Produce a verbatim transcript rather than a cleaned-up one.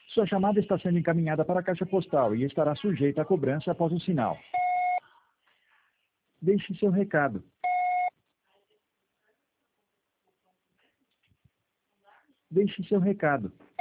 Sua chamada está sendo encaminhada para a caixa postal e estará sujeita a cobrança após o sinal. Deixe seu recado. Deixe seu recado.